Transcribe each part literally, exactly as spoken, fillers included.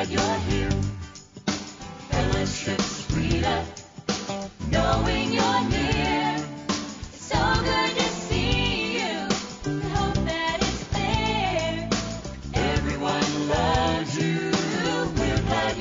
glad you're here. Fellowship's sweeter, knowing you're near. It's so good to see you. We hope that it's there. Everyone loves you. We're glad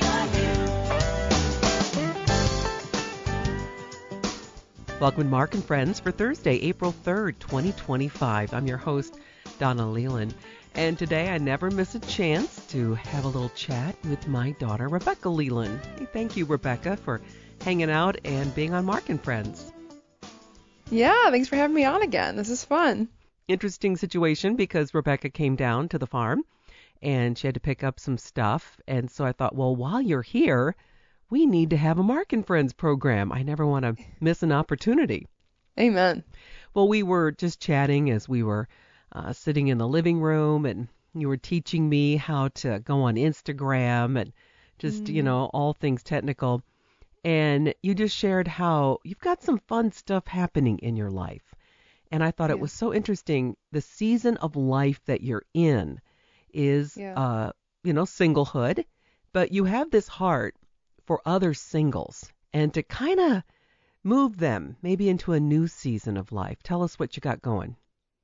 you're here. Welcome to Mark and Friends for Thursday, April third, twenty twenty-five. I'm your host, Donna Leland. And today I never miss a chance to have a little chat with my daughter, Rebecca Leland. Hey, thank you, Rebecca, for hanging out and being on Mark and Friends. Yeah, thanks for having me on again. This is fun. Interesting situation because Rebecca came down to the farm and she had to pick up some stuff. And so I thought, well, while you're here, we need to have a Mark and Friends program. I never want to miss an opportunity. Amen. Well, we were just chatting as we were uh, sitting in the living room, and you were teaching me how to go on Instagram and just, mm. you know, all things technical. And you just shared how you've got some fun stuff happening in your life. And I thought yeah. it was so interesting. The season of life that you're in is, yeah. uh, you know, singlehood, but you have this heart for other singles and to kind of move them maybe into a new season of life. Tell us what you got going.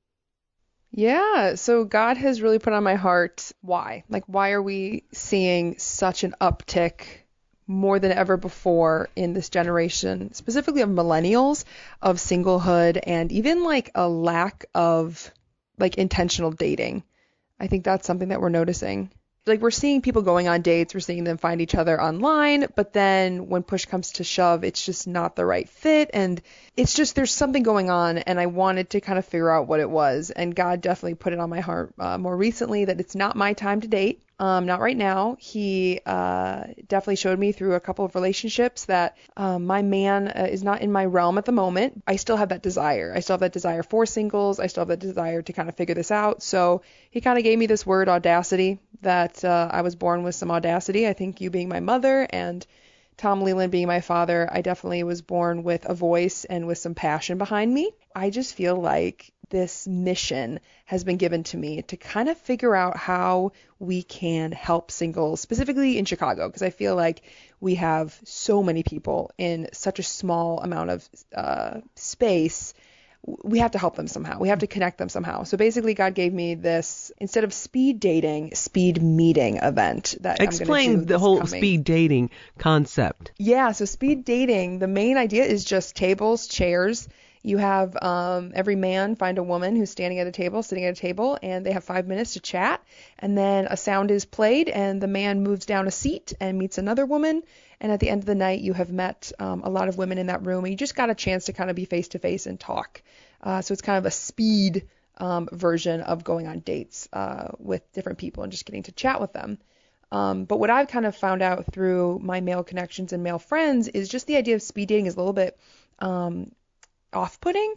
Yeah, so God has really put on my heart why. Like, why are we seeing such an uptick more than ever before in this generation, specifically of millennials, of singlehood and even like a lack of like intentional dating? I think that's something that we're noticing. Like, we're seeing people going on dates, we're seeing them find each other online, but then when push comes to shove, it's just not the right fit, and it's just, there's something going on, and I wanted to kind of figure out what it was, and God definitely put it on my heart uh, more recently that it's not my time to date. Um, not right now. He uh, definitely showed me through a couple of relationships that um, my man uh, is not in my realm at the moment. I still have that desire. I still have that desire for singles. I still have that desire to kind of figure this out. So he kind of gave me this word, audacity, that uh, I was born with some audacity. I think you being my mother and Tom Leland being my father, I definitely was born with a voice and with some passion behind me. I just feel like this mission has been given to me to kind of figure out how we can help singles, specifically in Chicago, because I feel like we have so many people in such a small amount of uh, space. We have to help them somehow. We have to connect them somehow. So basically, God gave me this, instead of speed dating, speed meeting event that Explain I'm going to do the whole coming. speed dating concept. Yeah, so speed dating, the main idea is just tables, chairs. You have um, every man find a woman who's standing at a table, sitting at a table, and they have five minutes to chat. And then a sound is played, and the man moves down a seat and meets another woman. And at the end of the night, you have met um, a lot of women in that room, and you just got a chance to kind of be face-to-face and talk. Uh, so it's kind of a speed um, version of going on dates uh, with different people and just getting to chat with them. Um, but what I've kind of found out through my male connections and male friends is just the idea of speed dating is a little bit um, off-putting,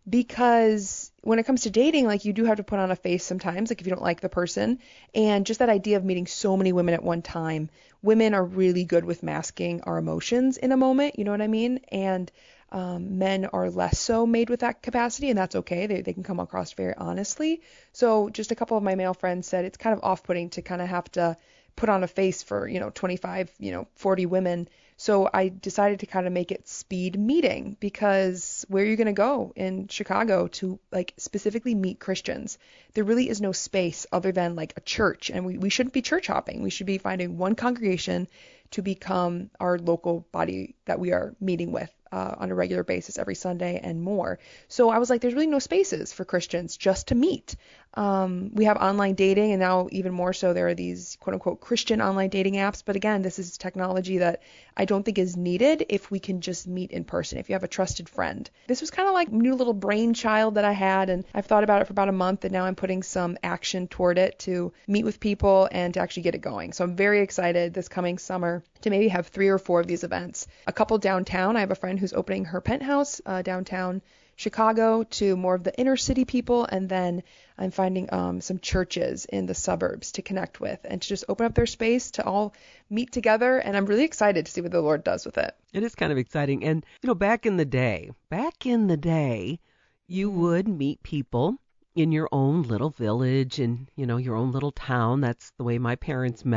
because when it comes to dating, like, you do have to put on a face sometimes, like if you don't like the person, and just that idea of meeting so many women at one time. Women are really good with masking our emotions in a moment, you know what I mean? And um, men are less so made with that capacity, and that's okay. They they can come across very honestly. So just a couple of my male friends said it's kind of off-putting to kind of have to put on a face for, you know, twenty-five, you know, forty women. So I decided to kind of make it speed meeting, because where are you going to go in Chicago to like specifically meet Christians? There really is no space other than like a church, and we, we shouldn't be church hopping. We should be finding one congregation to become our local body that we are meeting with uh, on a regular basis every Sunday and more. So I was like, there's really no spaces for Christians just to meet. Um, we have online dating, and now even more so there are these quote unquote Christian online dating apps. But again, this is technology that I don't think is needed if we can just meet in person, if you have a trusted friend. This was kind of like a new little brainchild that I had, and I've thought about it for about a month, and now I'm putting some action toward it to meet with people and to actually get it going. So I'm very excited this coming summer to maybe have three or four of these events. A couple downtown. I have a friend who's opening her penthouse uh, downtown Chicago to more of the inner city people, and then I'm finding um, some churches in the suburbs to connect with and to just open up their space to all meet together, and I'm really excited to see what the Lord does with it. It is kind of exciting. And, you know, back in the day, back in the day, you would meet people in your own little village and, you know, your own little town. That's the way my parents met.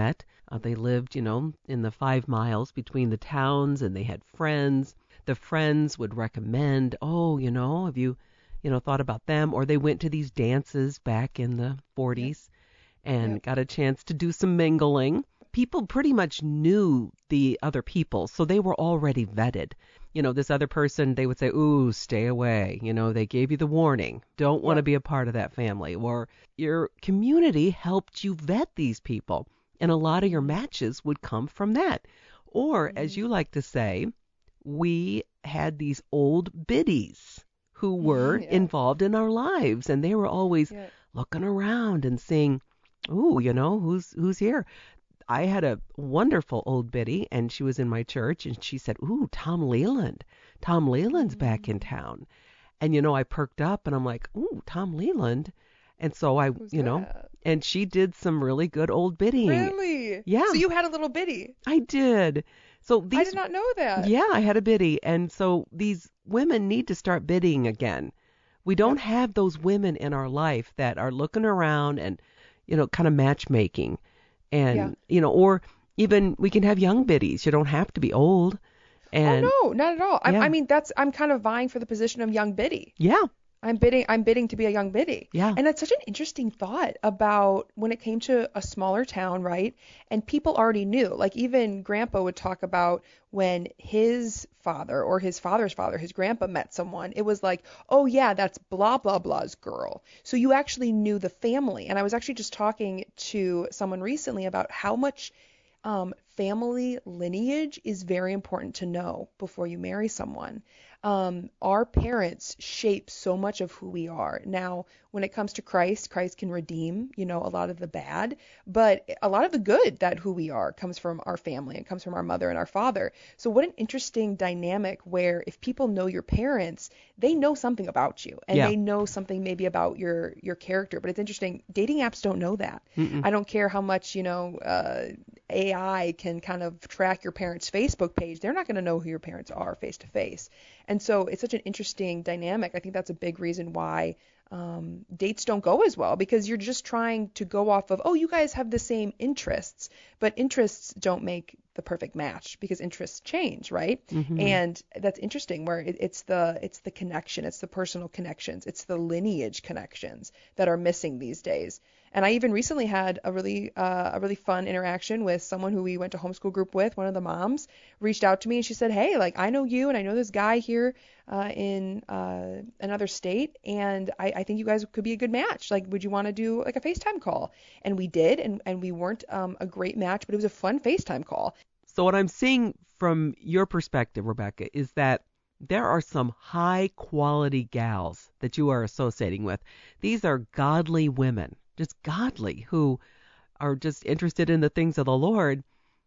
Uh, they lived, you know, in the five miles between the towns, and they had friends. The friends would recommend, oh, you know, have you, you know, thought about them? Or they went to these dances back in the forties and Yep. got a chance to do some mingling. People pretty much knew the other people, so they were already vetted. You know, this other person, they would say, ooh, stay away. You know, they gave you the warning. Don't want to Yep. be a part of that family. Or your community helped you vet these people. And a lot of your matches would come from that. Or, as you like to say, we had these old biddies who were Yeah. involved in our lives. And they were always Yeah. looking around and saying, ooh, you know, who's who's here? I had a wonderful old biddy, and she was in my church, and she said, ooh, Tom Leland. Tom Leland's back in town. And, you know, I perked up, and I'm like, ooh, Tom Leland. And so I, Who's you know, that? and she did some really good old bidding. Really? Yeah. So you had a little biddy. I did. So I these, did not know that. yeah, I had a biddy. And so these women need to start bidding again. We don't Yep. have those women in our life that are looking around and, you know, kind of matchmaking. And, Yeah. you know, or even we can have young biddies. You don't have to be old. And Oh no, not at all. I, yeah. I mean, that's I'm kind of vying for the position of young biddy. yeah, I'm bidding I'm bidding to be a young biddy. Yeah. And that's such an interesting thought about when it came to a smaller town, right? And people already knew. Like even grandpa would talk about when his father or his father's father, his grandpa met someone, it was like, "Oh yeah, that's blah blah blah's girl." So you actually knew the family. And I was actually just talking to someone recently about how much um, family lineage is very important to know before you marry someone. Um, our parents shape so much of who we are. Now, when it comes to Christ, Christ can redeem, you know, a lot of the bad, but a lot of the good that who we are comes from our family. It comes from our mother and our father. So what an interesting dynamic where if people know your parents, they know something about you and Yeah. they know something maybe about your your character. But it's interesting. Dating apps don't know that. Mm-mm. I don't care how much, you know, uh, A I can kind of track your parents' Facebook page. They're not going to know who your parents are face to face. And so it's such an interesting dynamic. I think that's a big reason why um, dates don't go as well because you're just trying to go off of, oh, you guys have the same interests, but interests don't make the perfect match because interests change, right? Mhm. And that's interesting where it, it's the it's the connection, it's the personal connections, it's the lineage connections that are missing these days. And I even recently had a really uh, a really fun interaction with someone who we went to homeschool group with. One of the moms reached out to me and she said, "Hey, like I know you and I know this guy here uh, in uh, another state, and I, I think you guys could be a good match. Like, would you want to do like a FaceTime call?" And we did, and and we weren't um, a great match, but it was a fun FaceTime call. So what I'm seeing from your perspective, Rebecca, is that there are some high quality gals that you are associating with. These are godly women, just godly, who are just interested in the things of the Lord.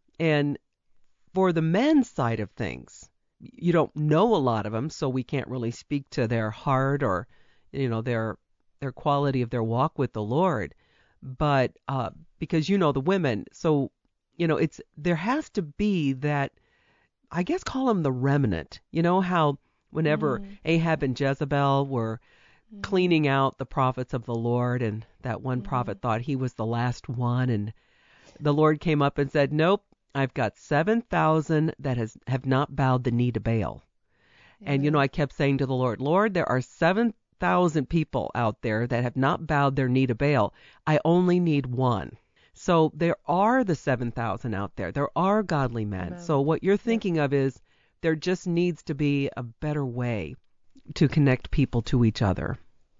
And for the men's side of things, you don't know a lot of them, so we can't really speak to their heart or, you know, their their quality of their walk with the Lord. But uh, because you know the women, so you know it's there has to be that, I guess, call them the remnant. You know how whenever Mm. Ahab and Jezebel were Mhm. cleaning out the prophets of the Lord, and that one Mhm. prophet thought he was the last one, and the Lord came up and said, "Nope, I've got seven thousand that has have not bowed the knee to Baal." And you know, Yeah. I kept saying to the Lord, "Lord, there are seven thousand people out there that have not bowed their knee to Baal. I only need one." So there are the seven thousand out there. There are godly men. Amen. So what you're thinking of is there just needs to be a better way to connect people to each other.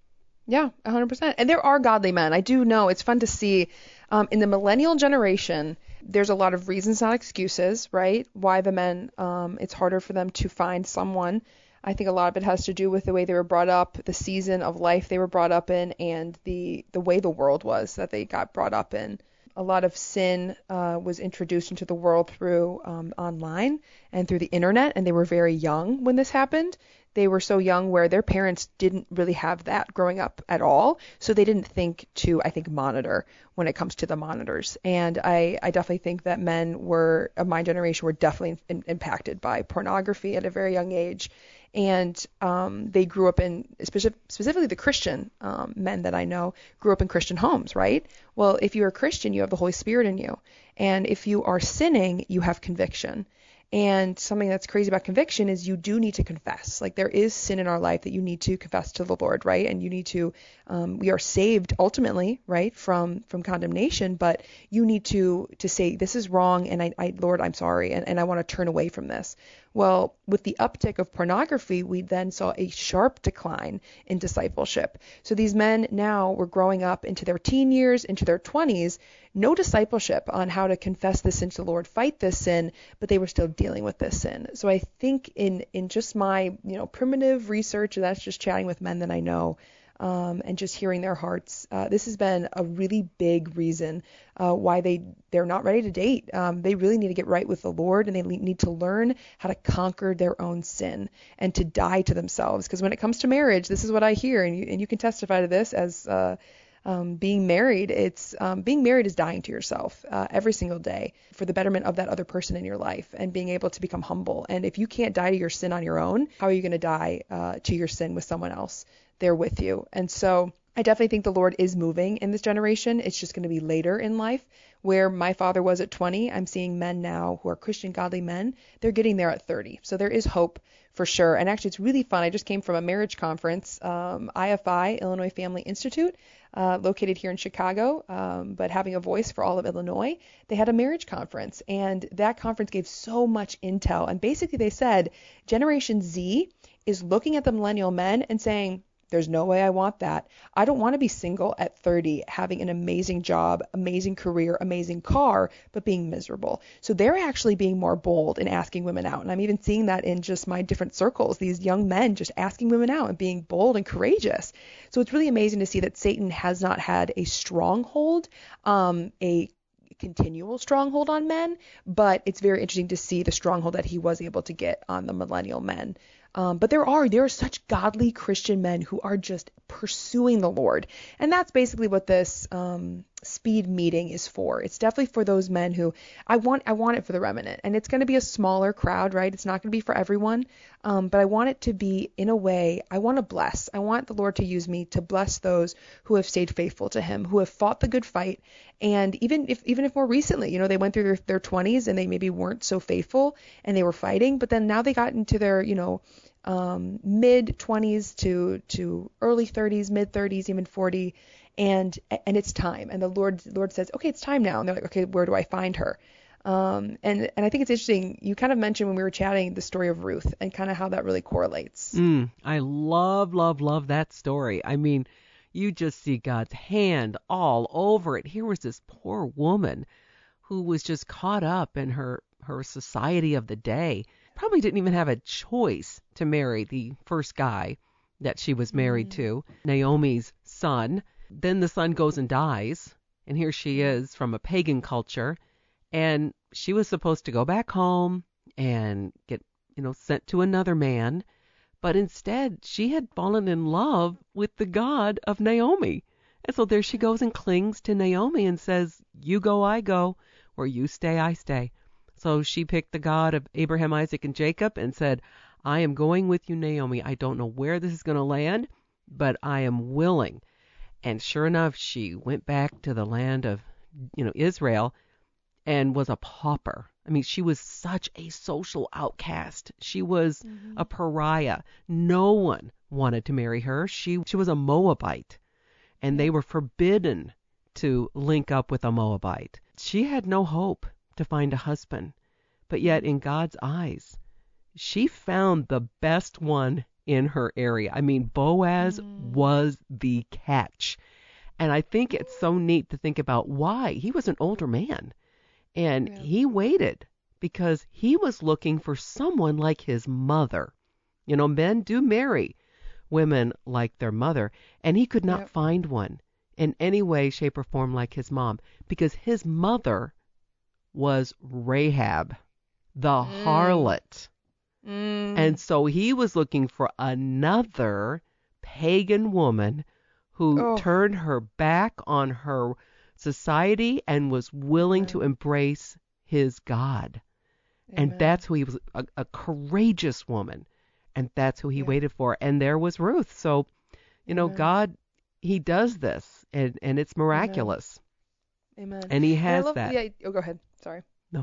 Yeah, one hundred percent. And there are godly men. I do know it's fun to see um, in the millennial generation, there's a lot of reasons, not excuses, right? Why the men, um, it's harder for them to find someone. I think a lot of it has to do with the way they were brought up, the season of life they were brought up in, and the, the way the world was that they got brought up in. A lot of sin uh, was introduced into the world through um, online and through the internet, and they were very young when this happened. They were so young where their parents didn't really have that growing up at all, so they didn't think to, I think, monitor when it comes to the monitors. And I, I definitely think that men were, of my generation, were definitely in, impacted by pornography at a very young age. and um, they grew up in, speci- specifically the Christian um, men that I know, grew up in Christian homes, right? Well, if you're a Christian, you have the Holy Spirit in you. And if you are sinning, you have conviction. And something that's crazy about conviction is you do need to confess. Like there is sin in our life that you need to confess to the Lord, right? And you need to, um, we are saved ultimately, right, from from condemnation, but you need to to say, this is wrong, and I, I Lord, I'm sorry, and, and I want to turn away from this. Well, with the uptick of pornography, we then saw a sharp decline in discipleship. So these men now were growing up into their teen years, into their twenties, no discipleship on how to confess this sin to the Lord, fight this sin, but they were still dealing with this sin. So I think in in just my, you know, primitive research, and that's just chatting with men that I know, um, and just hearing their hearts, uh, this has been a really big reason uh, why they they're not ready to date. Um, they really need to get right with the Lord, and they le- need to learn how to conquer their own sin and to die to themselves. Because when it comes to marriage, this is what I hear, and you, and you can testify to this as uh, Um, being married, it's um, being married is dying to yourself uh, every single day for the betterment of that other person in your life, and being able to become humble. And if you can't die to your sin on your own, how are you going to die uh, to your sin with someone else there with you? And so I definitely think the Lord is moving in this generation. It's just going to be later in life. Where my father was at twenty, I'm seeing men now who are Christian, godly men. They're getting there at thirty. So there is hope for sure. And actually, it's really fun. I just came from a marriage conference, um, I F I, Illinois Family Institute, uh, located here in Chicago, um, but having a voice for all of Illinois. They had a marriage conference, and that conference gave so much intel. And basically, they said Generation Z is looking at the millennial men and saying, there's no way I want that. I don't want to be single at thirty, having an amazing job, amazing career, amazing car, but being miserable. So they're actually being more bold in asking women out. And I'm even seeing that in just my different circles, these young men just asking women out and being bold and courageous. So it's really amazing to see that Satan has not had a stronghold, um, a continual stronghold on men, but it's very interesting to see the stronghold that he was able to get on the millennial men. Um, but there are there are such godly Christian men who are just pursuing the Lord, and that's basically what this um, speed meeting is for. It's definitely for those men who I want. I want it for the remnant, and it's going to be a smaller crowd, right? It's not going to be for everyone, um, but I want it to be in a way. I want to bless. I want the Lord to use me to bless those who have stayed faithful to Him, who have fought the good fight, and even if even if more recently, you know, they went through their their twenties and they maybe weren't so faithful and they were fighting, but then now they got into their, you know, um, mid twenties to to early thirties, mid thirties, even forty, and and it's time. And the Lord the Lord says, okay, it's time now. And they're like, okay, where do I find her? Um, and and I think it's interesting. You kind of mentioned when we were chatting the story of Ruth and kind of how that really correlates. Mm, I love, love, love that story. I mean, you just see God's hand all over it. Here was this poor woman who was just caught up in her her society of the day. Probably didn't even have a choice to marry the first guy that she was married to, Naomi's son. Then the son goes and dies, and here she is from a pagan culture, and she was supposed to go back home and get, you know, sent to another man, but instead she had fallen in love with the God of Naomi. And so there she goes and clings to Naomi and says, you go, I go, or you stay, I stay. So she picked the God of Abraham, Isaac, and Jacob and said, I am going with you, Naomi. I don't know where this is going to land, but I am willing. And sure enough, she went back to the land of, you know, Israel and was a pauper. I mean, she was such a social outcast. She was mm-hmm. a pariah. No one wanted to marry her. She she was a Moabite, and they were forbidden to link up with a Moabite. She had no hope to find a husband, but yet in God's eyes, she found the best one in her area. I mean, Boaz mm. was the catch. And I think it's so neat to think about why. He was an older man, and yeah. he waited because he was looking for someone like his mother. You know, men do marry women like their mother, and he could not yep. find one in any way, shape, or form like his mom, because his mother was Rahab, the mm. harlot. Mm. And so he was looking for another pagan woman who oh. turned her back on her society and was willing Amen. to embrace his God. Amen. And that's who he was, a, a courageous woman. And that's who he Yeah. waited for. And there was Ruth. So, you know, Amen. God, he does this, and, and it's miraculous. Amen. And he And I has love that. the i- oh, go ahead. Sorry. No.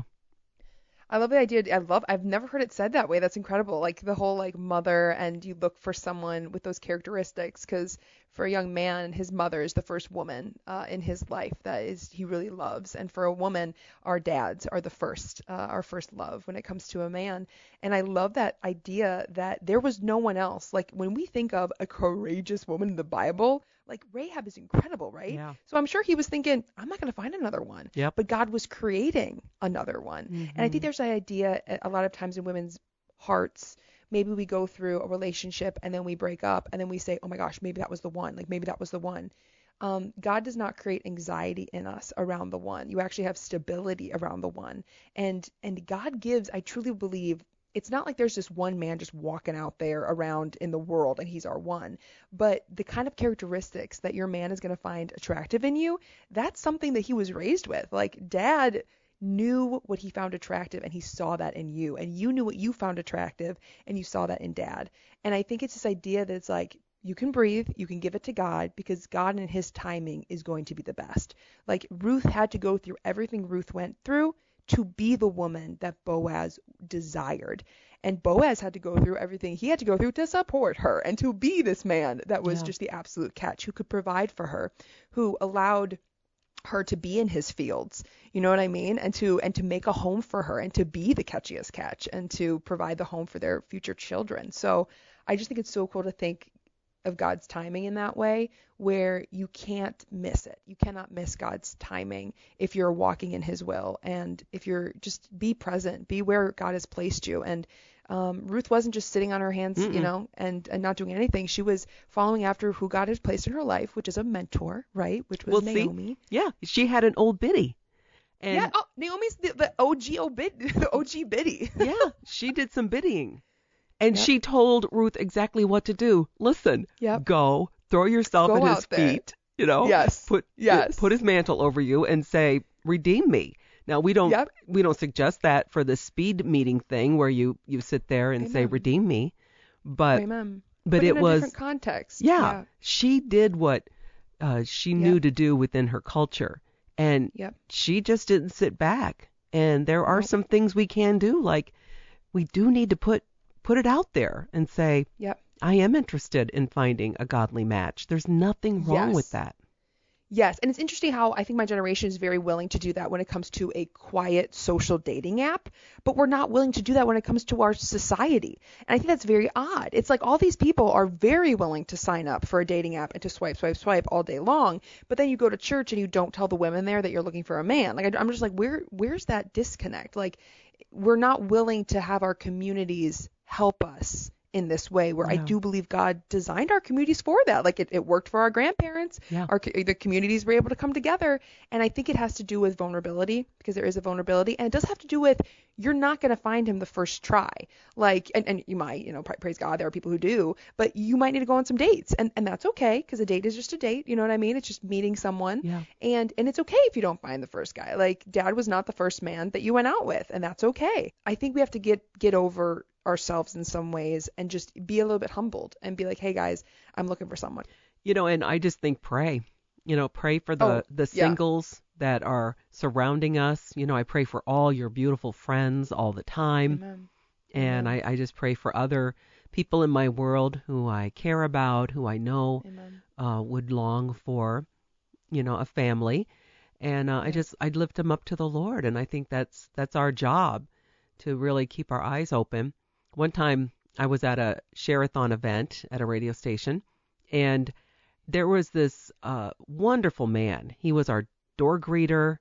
I love the idea. I love. I've never heard it said that way. That's incredible. Like the whole like mother, and you look for someone with those characteristics. Because for a young man, his mother is the first woman uh, in his life that is he really loves. And for a woman, our dads are the first, uh, our first love when it comes to a man. And I love that idea that there was no one else. Like when we think of a courageous woman in the Bible, like Rahab is incredible, right? Yeah. So I'm sure he was thinking, I'm not going to find another one. Yep. But God was creating another one. And I think there's that idea a a lot of times in women's hearts. Maybe we go through a relationship and then we break up and then we say, oh my gosh, maybe that was the one. Like maybe that was the one. Um, God does not create anxiety in us around the one. You actually have stability around the one. And and God gives, I truly believe, it's not like there's just one man just walking out there around in the world and he's our one. But the kind of characteristics that your man is going to find attractive in you, that's something that he was raised with. Like dad knew what he found attractive and he saw that in you, and you knew what you found attractive and you saw that in dad. And I think it's this idea that it's like you can breathe, you can give it to God, because God in his timing is going to be the best. Like Ruth had to go through everything Ruth went through to be the woman that Boaz desired. And Boaz had to go through everything he had to go through to support her and to be this man that was Yeah. just the absolute catch, who could provide for her, who allowed her to be in his fields, you know what I mean? And to and to make a home for her and to be the catchiest catch and to provide the home for their future children. So I just think it's so cool to think of God's timing in that way, where you can't miss it. You cannot miss God's timing if you're walking in his will, and if you're just be present, be where God has placed you. And um, Ruth wasn't just sitting on her hands, Mm-mm. you know, and, and not doing anything. She was following after who God has placed in her life, which is a mentor, right? Which was Well, see, Naomi. Yeah, she had an old biddy. And yeah, oh, Naomi's the, the O G obid, the O G biddy. yeah, she did some biddying. And Yep. she told Ruth exactly what to do. Listen, Yep. go, throw yourself Go at his out there. feet, you know, Yes. put Yes. put his mantle over you and say, redeem me. Now, we don't Yep. we don't suggest that for the speed meeting thing where you, you sit there and say, Amen. redeem me. But Amen. but But it in a was, different context. yeah, she did what uh, she knew Yep. to do within her culture. And Yep. she just didn't sit back. And there are Nope. some things we can do, like we do need to put put it out there and say, Yep. I am interested in finding a godly match. There's nothing wrong Yes. with that. Yes, and it's interesting how I think my generation is very willing to do that when it comes to a quiet social dating app, but we're not willing to do that when it comes to our society. And I think that's very odd. It's like all these people are very willing to sign up for a dating app and to swipe, swipe, swipe all day long, but then you go to church and you don't tell the women there that you're looking for a man. Like I, I'm just like, where where's that disconnect? Like we're not willing to have our communities help us in this way, where I Yeah. do believe God designed our communities for that. Like it, it worked for our grandparents. Yeah. Our co- the communities were able to come together, and I think it has to do with vulnerability, because there is a vulnerability, and it does have to do with you're not going to find him the first try. Like, and, and you might, you know, pra- praise God, there are people who do, but you might need to go on some dates, and and that's okay, because a date is just a date. You know what I mean? It's just meeting someone, Yeah. and and it's okay if you don't find the first guy. Like Dad was not the first man that you went out with, and that's okay. I think we have to get get over ourselves in some ways and just be a little bit humbled and be like, hey guys, I'm looking for someone. You know, and I just think pray. You know, pray for the, Oh, the yeah. singles that are surrounding us. You know, I pray for all your beautiful friends all the time. Amen. And I, I just pray for other people in my world who I care about, who I know Amen. uh, would long for, you know, a family. And uh, I just, I'd lift them up to the Lord. And I think that's that's our job, to really keep our eyes open. One time I was at a share-a-thon event at a radio station, and there was this uh, wonderful man. He was our door greeter,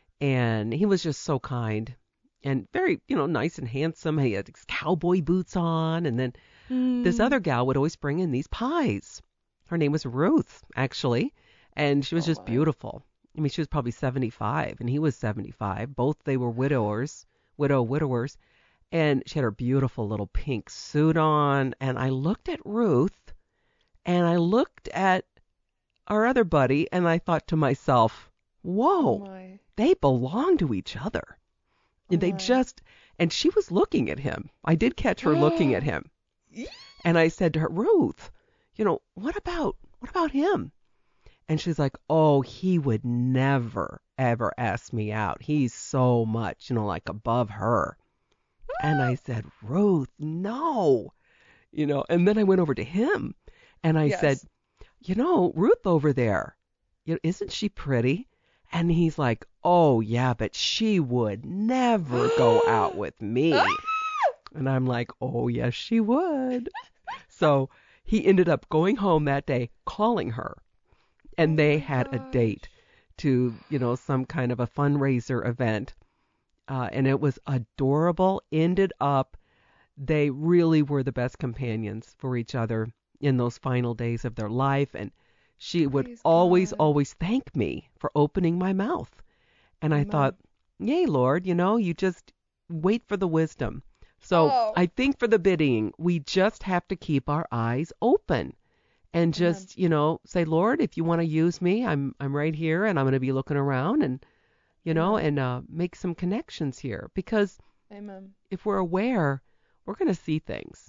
and he was just so kind and very, you know, nice and handsome. He had his cowboy boots on, and then this Mm. other gal would always bring in these pies. Her name was Ruth, actually, and she was Oh, just my. beautiful. I mean, she was probably seventy-five, and he was seventy-five. Both they were widowers, widow widowers, and she had her beautiful little pink suit on. And I looked at Ruth, and I looked at our other buddy, and I thought to myself, Oh whoa, my. they belong to each other. Oh And they my. just, and she was looking at him. I did catch her looking at him. And I said to her, Ruth, you know, what about what about him? And she's like, oh, he would never, ever ask me out. He's so much, you know, like above her. And I said, Ruth, no. You know, and then I went over to him and I Yes. said, you know, Ruth over there, you know, isn't she pretty? And he's like, oh, yeah, but she would never go out with me. And I'm like, oh, yes, she would. So he ended up going home that day, calling her. And Oh they my had a gosh. date to, you know, some kind of a fundraiser event. Uh, and it was adorable. Ended up, they really were the best companions for each other in those final days of their life. And she would Praise always, God. always thank me for opening my mouth. And I Amen. thought, yay, Lord, you know, you just wait for the wisdom. So Oh. I think for the bidding, we just have to keep our eyes open and just, you know, say, Lord, if you want to use me, I'm I'm right here and I'm going to be looking around and, you know, Amen. and uh, make some connections here. Because Amen. if we're aware, we're going to see things.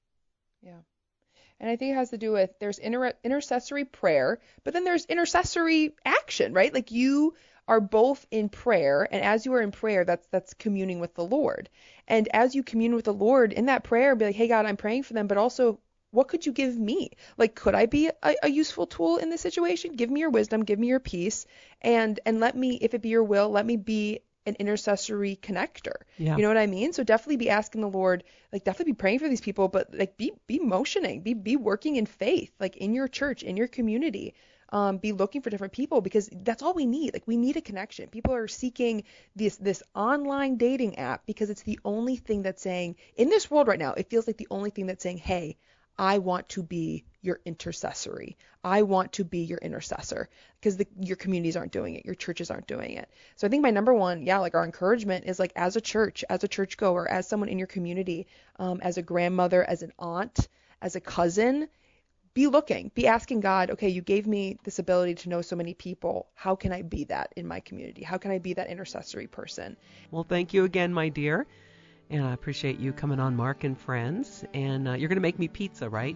Yeah. And I think it has to do with there's inter- intercessory prayer, but then there's intercessory action, right? Like you are both in prayer, and as you are in prayer, that's that's communing with the Lord. And as you commune with the Lord in that prayer, be like, hey God, I'm praying for them, but also what could you give me? Like, could I be a, a useful tool in this situation? Give me your wisdom, give me your peace, and and let me, if it be your will, let me be an intercessory connector. Yeah. You know what I mean? So definitely be asking the Lord, like definitely be praying for these people, but like be be motioning, be be working in faith, like in your church, in your community. Um, be looking for different people because that's all we need. Like we need a connection. People are seeking this this online dating app because it's the only thing that's saying in this world right now, it feels like the only thing that's saying, hey, I want to be your intercessory. I want to be your intercessor because the, your communities aren't doing it. Your churches aren't doing it. So I think my number one, yeah, like our encouragement is like as a church, as a churchgoer, as someone in your community, um, as a grandmother, as an aunt, as a cousin, be looking, be asking God, okay, you gave me this ability to know so many people. How can I be that in my community? How can I be that intercessory person? Well, thank you again, my dear. And I appreciate you coming on Mark and Friends. And uh, you're going to make me pizza, right?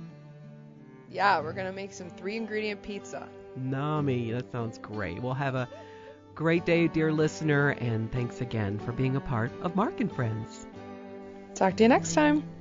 Yeah, we're going to make some three ingredient pizza. Nami, that sounds great. We'll have a great day, dear listener. And thanks again for being a part of Mark and Friends. Talk to you next time.